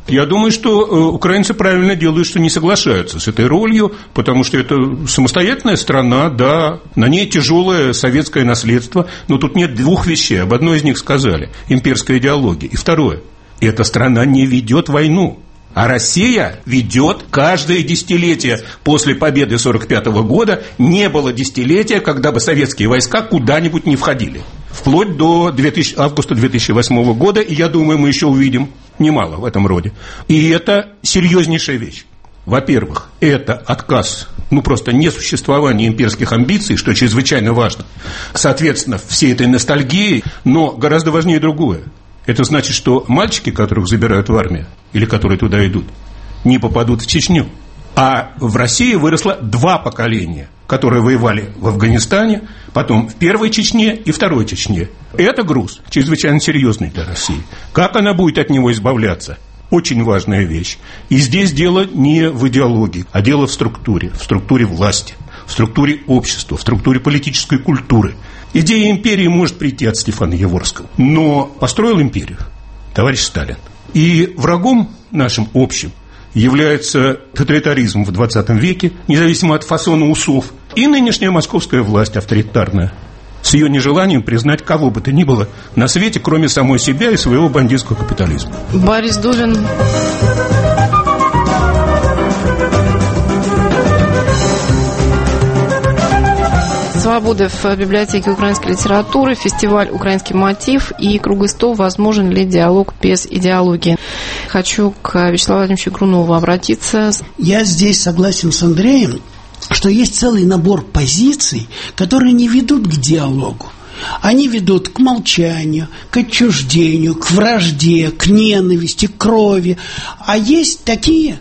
Я думаю, что украинцы правильно делают, что не соглашаются с этой ролью, потому что это самостоятельная страна, да, на ней тяжелое советское наследство, но тут нет двух вещей. Об одной из них сказали – имперская идеология. И второе – эта страна не ведет войну. А Россия ведет каждое десятилетие. После победы сорок пятого года не было десятилетия, когда бы советские войска куда-нибудь не входили. Вплоть до августа две тысячи восьмого года, и я думаю, мы еще увидим немало в этом роде. И это серьезнейшая вещь. Во-первых, это отказ, ну просто несуществование имперских амбиций, что чрезвычайно важно. Соответственно, всей этой ностальгии, но гораздо важнее другое. Это значит, что мальчики, которых забирают в армию, или которые туда идут, не попадут в Чечню. А в России выросло два поколения, которые воевали в Афганистане, потом в первой Чечне и второй Чечне. Это груз чрезвычайно серьезный для России. Как она будет от него избавляться? Очень важная вещь. И здесь дело не в идеологии, а дело в структуре, в структуре власти, в структуре общества, в структуре политической культуры. Идея империи может прийти от Стефана Яворского, но построил империю товарищ Сталин. И врагом нашим общим является тоталитаризм в двадцатом веке, независимо от фасона усов, и нынешняя московская власть авторитарная, с ее нежеланием признать кого бы то ни было на свете, кроме самой себя и своего бандитского капитализма. Борис Дувин. «Свобода» в библиотеке украинской литературы, фестиваль «Украинский мотив» и круглый стол «Возможен ли диалог без идеологии?». Хочу к Вячеславу Владимировичу Грунову обратиться. Я здесь согласен с Андреем, что есть целый набор позиций, которые не ведут к диалогу. Они ведут к молчанию, к отчуждению, к вражде, к ненависти, к крови. А есть такие,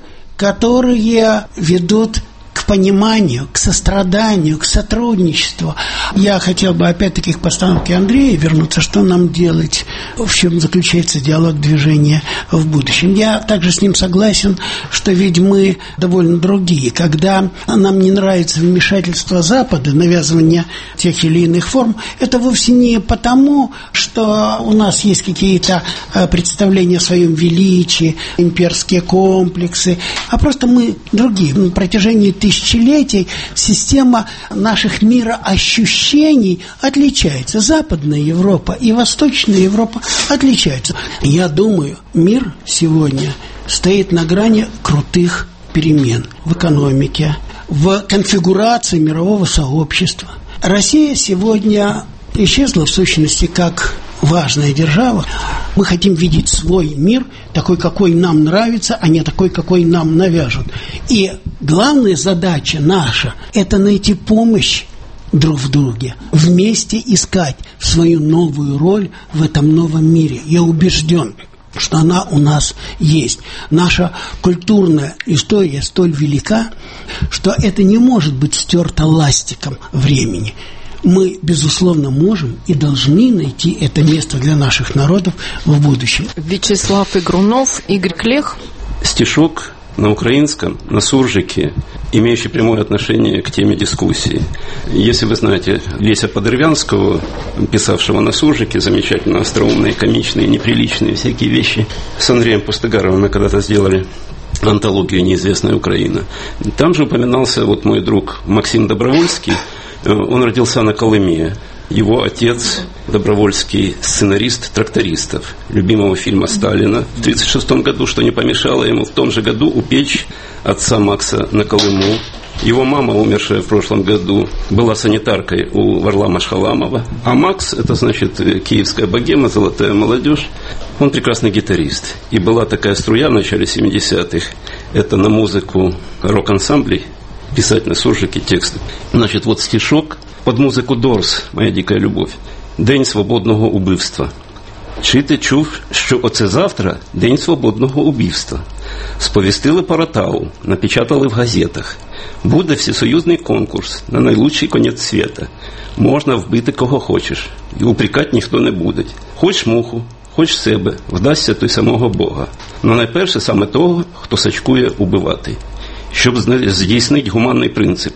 которые ведут к пониманию, к состраданию, к сотрудничеству. Я хотел бы опять-таки к постановке Андрея вернуться, что нам делать, в чем заключается диалог движения в будущем. Я также с ним согласен, что ведь мы довольно другие. Когда нам не нравится вмешательство Запада, навязывание тех или иных форм, это вовсе не потому, что у нас есть какие-то представления о своем величии, имперские комплексы, а просто мы другие. На протяжении тысячелетий система наших мироощущений отличается. Западная Европа и Восточная Европа отличаются. Я думаю, мир сегодня стоит на грани крутых перемен в экономике, в конфигурации мирового сообщества. Россия сегодня исчезла в сущности как важная держава. Мы хотим видеть свой мир такой, какой нам нравится, а не такой, какой нам навяжут. И главная задача наша – это найти помощь друг в друге, вместе искать свою новую роль в этом новом мире. Я убежден, что она у нас есть. Наша культурная история столь велика, что это не может быть стерто ластиком времени. Мы, безусловно, можем и должны найти это место для наших народов в будущем. Вячеслав Игрунов, Игорь Клех. Стишок на украинском, на суржике, имеющий прямое отношение к теме дискуссии. Если вы знаете Леся Подервянского, писавшего на суржике, замечательно остроумные, комичные, неприличные всякие вещи, с Андреем Пустыгаровым мы когда-то сделали антологию «Неизвестная Украина». Там же упоминался вот мой друг Максим Добровольский. Он родился на Колыме. Его отец – добровольский сценарист «Трактористов», любимого фильма Сталина в тридцать шестом году, что не помешало ему в том же году упечь отца Макса на Колыму. Его мама, умершая в прошлом году, была санитаркой у Варлама Шхаламова. А Макс – это, значит, киевская богема, золотая молодежь. Он прекрасный гитарист. И была такая струя в начале семидесятых. Это на музыку рок-ансамблей писать на суржике тексты. Значить, вот стишок під музику Дорс, «Моя дика любов». День свободного убивства. Чи ти чув, що оце завтра День свободного убивства? Сповістили по Ротау, напечатали в газетах. Буде всесоюзний конкурс на найлучший конець света. Можна вбити кого хочеш, і упрекати ніхто не буде. Хоч муху, хоч себе, вдасться той самого Бога. Но найперше саме того, хто сачкує убивати. Щоб здійснити гуманний принцип.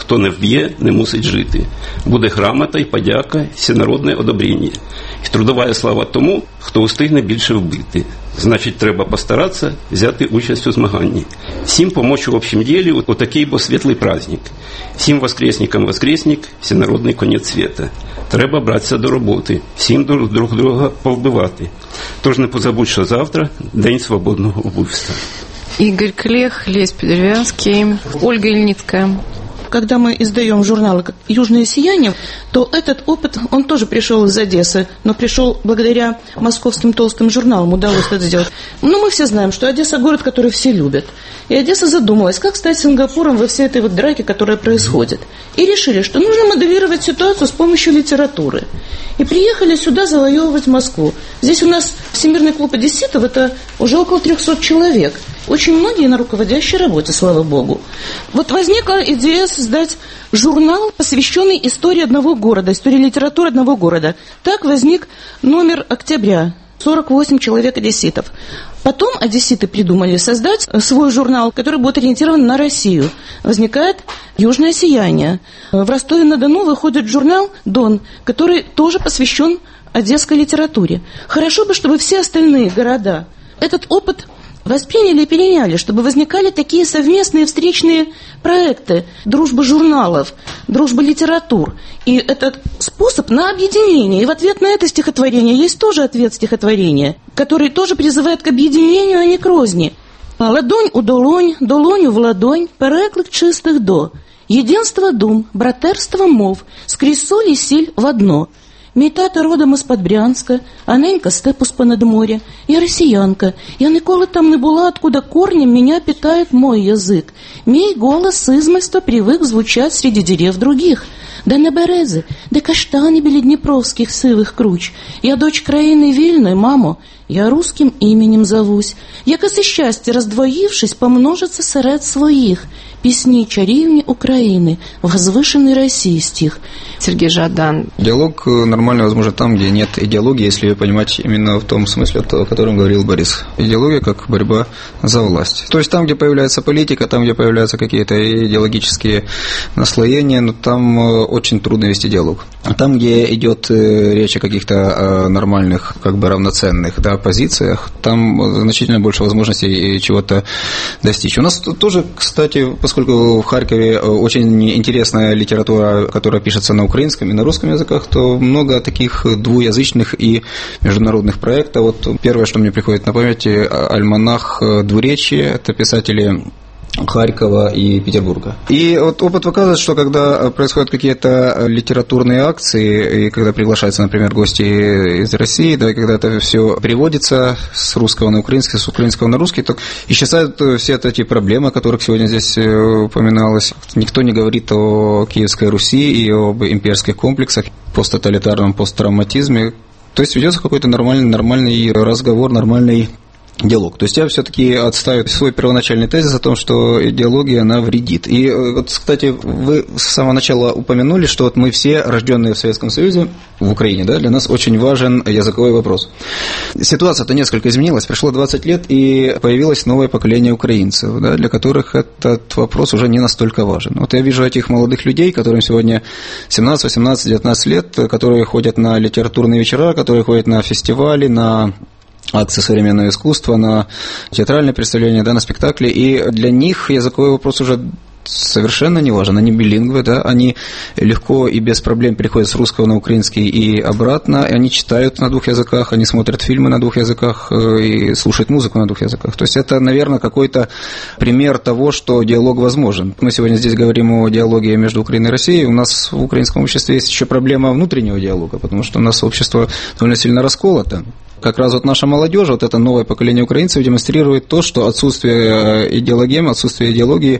хто не вб'є, не мусить жити. Буде грамота і подяка, всенародне одобрення. І трудова слава тому, хто устигне більше вбити. Значить, треба постаратися взяти участь у змаганні. Всім помочь в общем ділі у такий бо світлий праздник. Всім воскресникам воскресник, всенародний конець світа. Треба братися до роботи, всім друг, друг друга повбивати. Тож не позабудь, що завтра день свободного вбивства. Игорь Клех, Лесь Подеревянский, Ольга Ильницкая. Когда мы издаем журналы как «Южное сияние», то этот опыт, он тоже пришел из Одессы, но пришел благодаря московским толстым журналам, удалось это сделать. Но мы все знаем, что Одесса – город, который все любят. И Одесса задумалась, как стать Сингапуром во всей этой вот драке, которая происходит. И решили, что нужно моделировать ситуацию с помощью литературы. И приехали сюда завоевывать Москву. Здесь у нас Всемирный клуб одесситов – это уже около трехсот человек. Очень многие на руководящей работе, слава богу. Вот возникла идея создать журнал, посвященный истории одного города, истории литературы одного города. Так возник номер «Октября». сорок восемь человек одесситов. Потом одесситы придумали создать свой журнал, который будет ориентирован на Россию. Возникает «Южное сияние». В Ростове-на-Дону выходит журнал «Дон», который тоже посвящен одесской литературе. Хорошо бы, чтобы все остальные города этот опыт восприняли и переняли, чтобы возникали такие совместные встречные проекты, дружба журналов, дружба литератур. И этот способ на объединение. И в ответ на это стихотворение есть тоже ответ стихотворения, который тоже призывает к объединению, а не к розни. «Ладонь у долонь, долоню в ладонь, переклик чистих до. Єдинство дум, братерство мов, скрізь соль і сіль в одно. Мій тато родом із-під Брянська, а ненька степу з-понад моря. Я росіянка, я ніколи там не була, откуда корнем меня питает мой язык. Мій голос с измальства привык звучать среди дерев других. Де не берези, де каштани біля дніпровських сивих круч. Я дочь країни вільної, мамо, я русским именем зовусь. Якось і щастя, роздвоївшись, помножиться серед своїх. Песни чаривни Украины, возвышенный России стих. Сергей Жадан. Диалог нормально возможен там, где нет идеологии, если ее понимать именно в том смысле, о котором говорил Борис. Идеология как борьба за власть. То есть там, где появляется политика, там, где появляются какие-то идеологические наслоения, но там очень трудно вести диалог. А там, где идет речь о каких-то нормальных, как бы равноценных, да, позициях, там значительно больше возможностей чего-то достичь. У нас тоже, кстати, поскольку в Харькове очень интересная литература, которая пишется на украинском и на русском языках, то много таких двуязычных и международных проектов. Вот первое, что мне приходит на память, альманах «Двуречье», это писатели Харькова и Петербурга. И вот опыт показывает, что когда происходят какие-то литературные акции, и когда приглашаются, например, гости из России, да, и когда это все переводится с русского на украинский, с украинского на русский, то исчезают все эти проблемы, о которых сегодня здесь упоминалось. Никто не говорит о Киевской Руси и об имперских комплексах, посттоталитарном посттравматизме. То есть ведется какой-то нормальный, нормальный разговор, нормальный диалог. То есть я все-таки отстаиваю свой первоначальный тезис о том, что идеология, она вредит. И вот, кстати, вы с самого начала упомянули, что вот мы все, рожденные в Советском Союзе, в Украине, да, для нас очень важен языковой вопрос. Ситуация-то несколько изменилась, прошло двадцать лет, и появилось новое поколение украинцев, да, для которых этот вопрос уже не настолько важен. Вот я вижу этих молодых людей, которым сегодня семнадцать, восемнадцать, девятнадцать лет, которые ходят на литературные вечера, которые ходят на фестивали, на акции современного искусства, на театральные представления, да, на спектакли, и для них языковой вопрос уже совершенно не важен. Они билингвы, да, они легко и без проблем переходят с русского на украинский и обратно, и они читают на двух языках, они смотрят фильмы на двух языках и слушают музыку на двух языках. То есть это, наверное, какой-то пример того, что диалог возможен. Мы сегодня здесь говорим о диалоге между Украиной и Россией, у нас в украинском обществе есть еще проблема внутреннего диалога, потому что у нас общество довольно сильно расколото. Как раз вот наша молодежь, вот это новое поколение украинцев демонстрирует то, что отсутствие идеологемы, отсутствие идеологии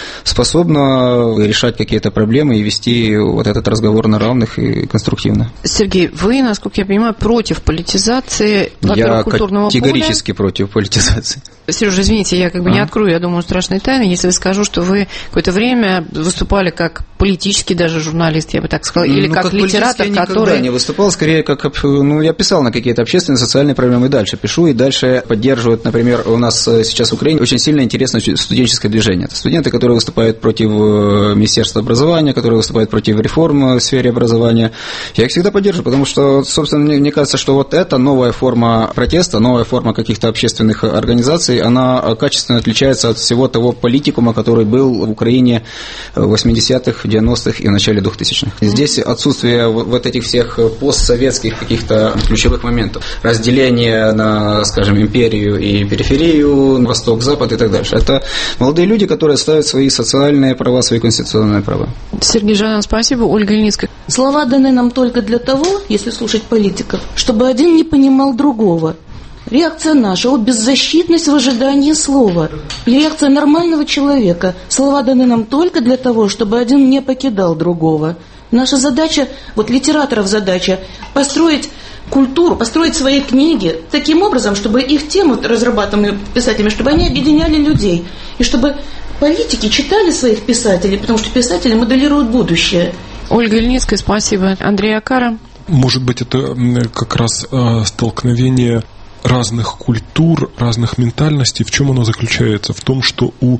способно решать какие-то проблемы и вести вот этот разговор на равных и конструктивно. Сергей, вы, насколько я понимаю, против политизации, во-первых, культурного поля? Я категорически против политизации. Сережа, извините, я как бы а? не открою, я думаю, страшной тайны, если я скажу, что вы какое-то время выступали как политический даже журналист, я бы так сказала, или ну, как, как литератор, который... Я никогда не выступал, скорее как, ну, я писал на какие-то общественные социальные проблемы и дальше пишу, и дальше поддерживают, например, у нас сейчас в Украине очень сильно интересно студенческое движение. Это студенты, которые выступают против Министерства образования, которые выступают против реформ в сфере образования. Я их всегда поддерживаю, потому что, собственно, мне, мне кажется, что вот эта новая форма протеста, новая форма каких-то общественных организаций, она качественно отличается от всего того политикума, который был в Украине в восьмидесятых, девяностых и в начале двухтысячных. Здесь отсутствие вот этих всех постсоветских каких-то ключевых моментов. Разделение на, скажем, империю и периферию, восток, запад и так дальше. Это молодые люди, которые ставят свои социальные права, свои конституционные права. Сергей Жадан, спасибо. Ольга Ильницкая. Слова даны нам только для того, если слушать политиков, чтобы один не понимал другого. Реакция наша, о, беззащитность в ожидании слова. И реакция нормального человека. Слова даны нам только для того, чтобы один не покидал другого. Наша задача, вот литераторов задача, построить культуру, построить свои книги таким образом, чтобы их темы, разрабатываемые писателями, чтобы они объединяли людей. И чтобы политики читали своих писателей, потому что писатели моделируют будущее. Ольга Ильницкая, спасибо. Андрей Акара. Может быть, это как раз столкновение разных культур, разных ментальностей. В чем оно заключается? В том, что у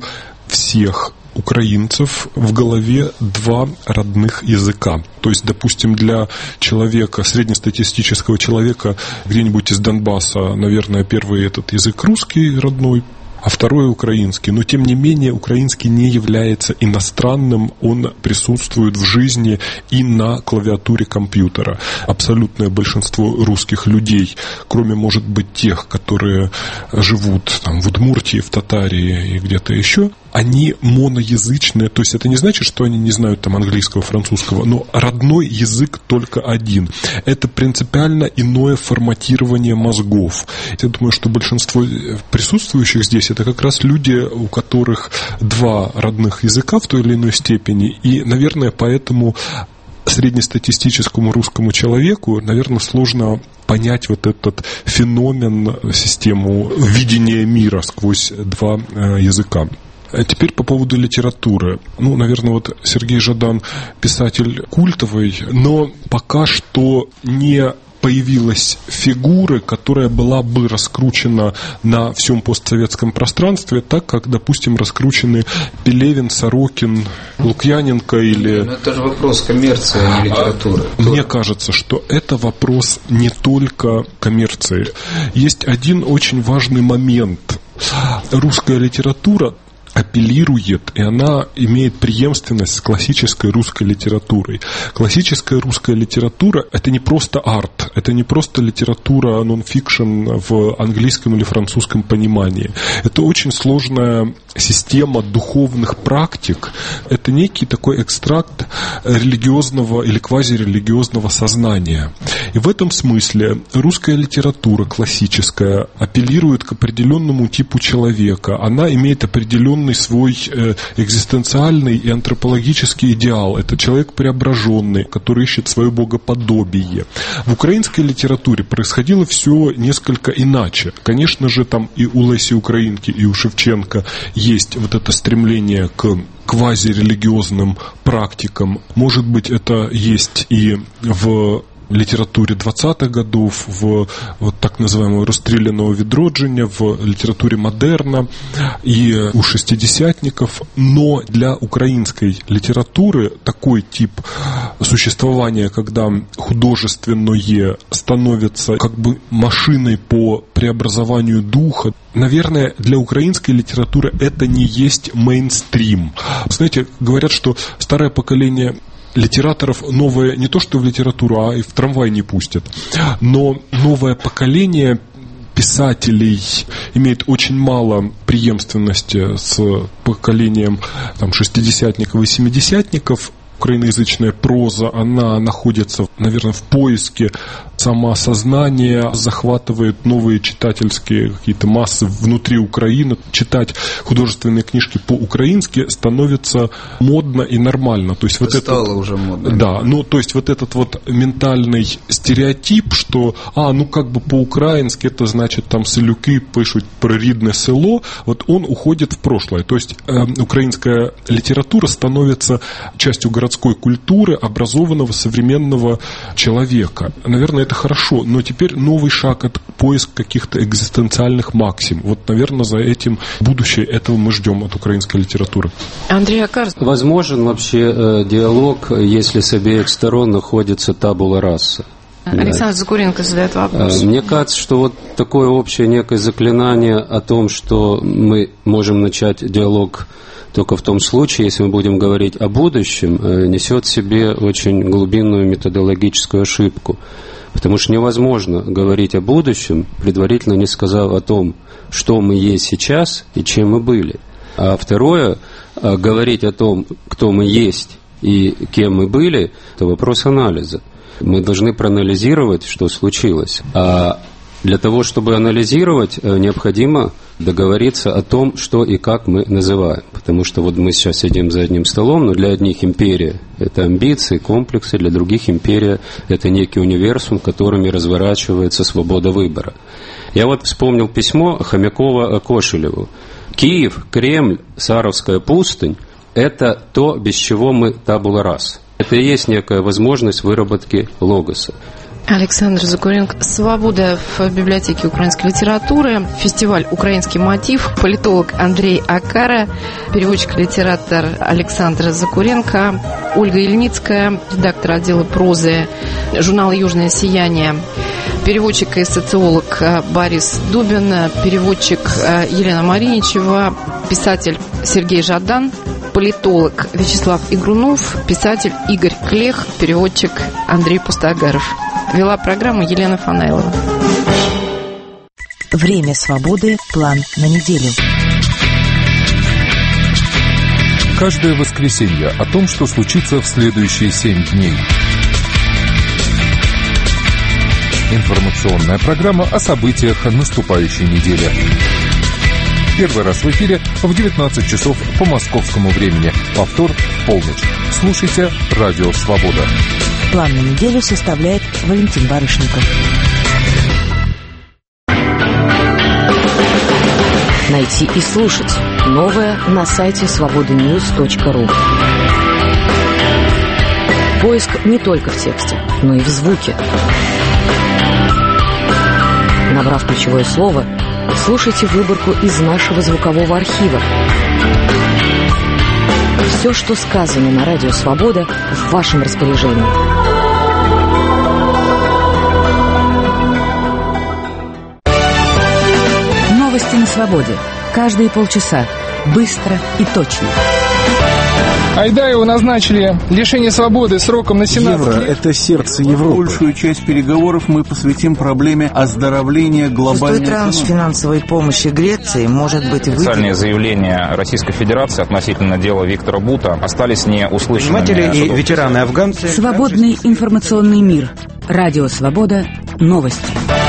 всех украинцев в голове два родных языка. То есть, допустим, для человека, среднестатистического человека где-нибудь из Донбасса, наверное, первый этот язык русский родной, а второй украинский. Но, тем не менее, украинский не является иностранным, он присутствует в жизни и на клавиатуре компьютера. Абсолютное большинство русских людей, кроме, может быть, тех, которые живут там, в Удмуртии, в Татарии и где-то еще, они моноязычные, то есть это не значит, что они не знают там английского, французского, но родной язык только один. Это принципиально иное форматирование мозгов. Я думаю, что большинство присутствующих здесь это как раз люди, у которых два родных языка в той или иной степени, и, наверное, поэтому среднестатистическому русскому человеку, наверное, сложно понять вот этот феномен, систему видения мира сквозь два языка. Теперь по поводу литературы. Ну, наверное, вот Сергей Жадан писатель культовый, но пока что не появилась фигура, которая была бы раскручена на всем постсоветском пространстве, так как, допустим, раскручены Пелевин, Сорокин, Лукьяненко или... Но это же вопрос коммерции, а не литературы. Мне кажется, что это вопрос не только коммерции. Есть один очень важный момент. Русская литература апеллирует, и она имеет преемственность с классической русской литературой. Классическая русская литература – это не просто арт, это не просто литература нон-фикшн в английском или французском понимании. Это очень сложная система духовных практик. Это некий такой экстракт религиозного или квазирелигиозного сознания. И в этом смысле русская литература классическая апеллирует к определенному типу человека. Она имеет определенный свой экзистенциальный и антропологический идеал. Это человек преображенный, который ищет свое богоподобие. В украинской литературе происходило все несколько иначе. Конечно же, там и у Леси Украинки, и у Шевченко есть вот это стремление к квазирелигиозным практикам. Может быть, это есть и в литературе двадцатых годов, в вот так называемого расстрелянного Відродження, в литературе модерна и у шестидесятников. Но для украинской литературы такой тип существования, когда художественное становится как бы машиной по преобразованию духа, наверное, для украинской литературы это не есть мейнстрим. Знаете, говорят, что старое поколение литераторов новое не то что в литературу, а и в трамвай не пустят. Но новое поколение писателей имеет очень мало преемственности с поколением там, шестидесятников и семидесятников. Украиноязычная проза, она находится, наверное, в поиске самоосознания, захватывает новые читательские какие-то массы внутри Украины. Читать художественные книжки по-украински становится модно и нормально. То есть вот стало это уже модно. Да, ну то есть вот этот вот ментальный стереотип, что, а, ну как бы по-украински это значит там селюки пишут про рідне село, вот он уходит в прошлое. То есть э, украинская литература становится частью городской культуры образованного современного человека. Наверное, это это хорошо, но теперь новый шаг – это поиск каких-то экзистенциальных максим. Вот, наверное, за этим будущее этого мы ждем от украинской литературы. Андрей Акар. Возможен вообще э, диалог, если с обеих сторон находится табула раса. Александр да. Закуренко задает вопрос. Мне кажется, что вот такое общее некое заклинание о том, что мы можем начать диалог только в том случае, если мы будем говорить о будущем, несет в себе очень глубинную методологическую ошибку. Потому что невозможно говорить о будущем, предварительно не сказав о том, что мы есть сейчас и чем мы были. А второе, говорить о том, кто мы есть и кем мы были, это вопрос анализа. Мы должны проанализировать, что случилось. А для того, чтобы анализировать, необходимо договориться о том, что и как мы называем. Потому что вот мы сейчас сидим за одним столом, но для одних империя – это амбиции, комплексы, для других империя – это некий универсум, которыми разворачивается свобода выбора. Я вот вспомнил письмо Хомякова Кошелеву. Киев, Кремль, Саровская пустынь – это то, без чего мы табула раса. Это и есть некая возможность выработки логоса. Александр Закуренко. «Свобода» в библиотеке украинской литературы, фестиваль «Украинский мотив», политолог Андрей Акара, переводчик-литератор Александр Закуренко, Ольга Ильницкая, редактор отдела прозы журнала «Южное сияние», переводчик и социолог Борис Дубин, переводчик Елена Мариничева, писатель Сергей Жадан, политолог Вячеслав Игрунов, писатель Игорь Клех, переводчик Андрей Пустогаров. Вела программу Елена Фанайлова. Время свободы. План на неделю. Каждое воскресенье о том, что случится в следующие семь дней. Информационная программа о событиях наступающей недели. Первый раз в эфире в девятнадцать часов по московскому времени. Повтор в полночь. Слушайте «Радио Свобода». План на неделю составляет Валентин Барышников. Найти и слушать новое на сайте свобода ньюс точка ру. Поиск не только в тексте, но и в звуке. Набрав ключевое слово, слушайте выборку из нашего звукового архива. Все, что сказано на Радио Свобода, в вашем распоряжении. Новости на свободе. Каждые полчаса. Быстро и точно. Айдаеву назначили лишение свободы сроком на семнадцать лет. Евро – это сердце Европы. Большую часть переговоров мы посвятим проблеме оздоровления глобальной экономики. Шестой транш финансовой помощи Греции может быть выделен. Официальные заявления Российской Федерации относительно дела Виктора Бута остались не услышанными. Предприниматели и ветераны-афганцы. Свободный информационный мир. Радио Свобода. Новости.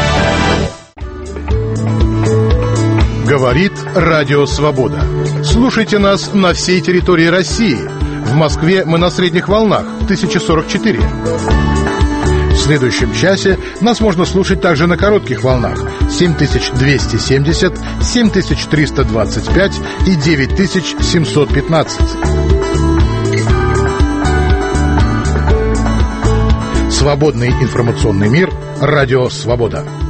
Говорит Радио Свобода. Слушайте нас на всей территории России. В Москве мы на средних волнах тысяча сорок четыре. В следующем часе нас можно слушать также на коротких волнах семь тысяч двести семьдесят, семь тысяч триста двадцать пять и девять тысяч семьсот пятнадцать. Свободный информационный мир. Радио Свобода.